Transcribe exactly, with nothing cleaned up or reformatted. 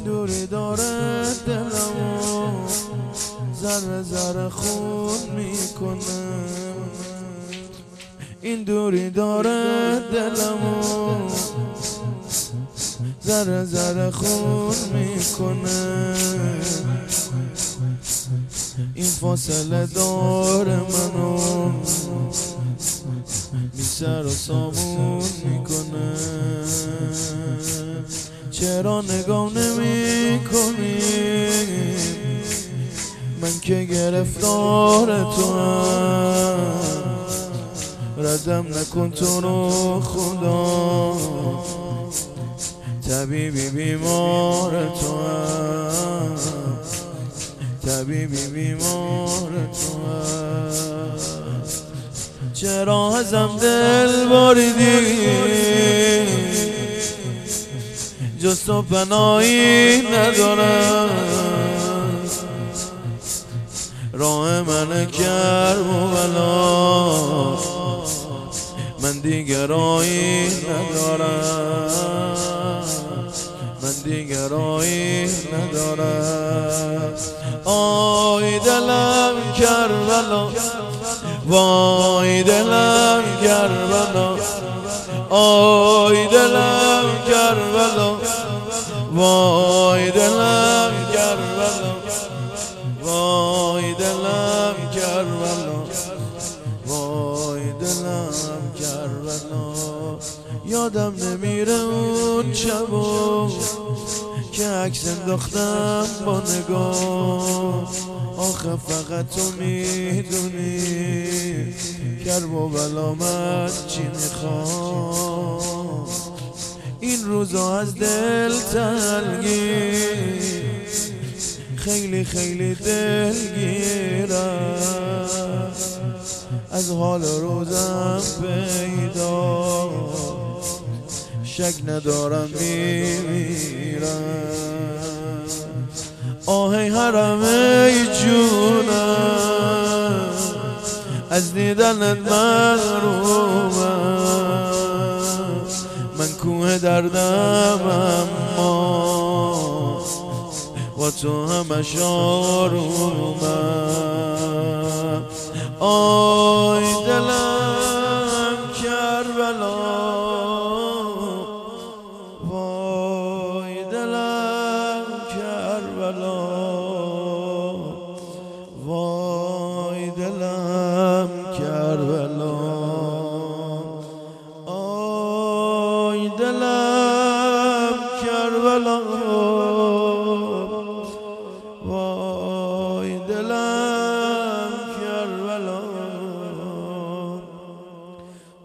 دوری داره دلمو ذره ذره خون میکنه، این دوری داره دلمو ذره ذره خون میکنه، این فاصله داره منو میسر و سامون میکنه. چرا نگاه نمی کنی من که گرفتار تو هم، ردم نکن تو رو خدا، طبیبی بیمار تو هم، طبیبی بیمار تو هم. چرا ازم دل بریدی جز تو پناهی ندارم، راه من کرب و بلا من دیگر راهی ندارم، من دیگر راهی ندارم. آی دلم کربلا، وای دلم کربلا، آی دلم کربلا، وای دلم کربلا، وای دلم کربلا، وای دلم کربلا. یادم نمیره اون شبو که عکس انداختم با نگاه، آخه فقط تو میدونی کرب و بلا من چی میخوام. این روزا از دل تلگیر خیلی خیلی دلگیرم، از حال روزم پیدا شک ندارم میمیرم. آهی حرم ای جونم از دیدنت محرومم، من کوه دردم اما با تو همش آرومم. آی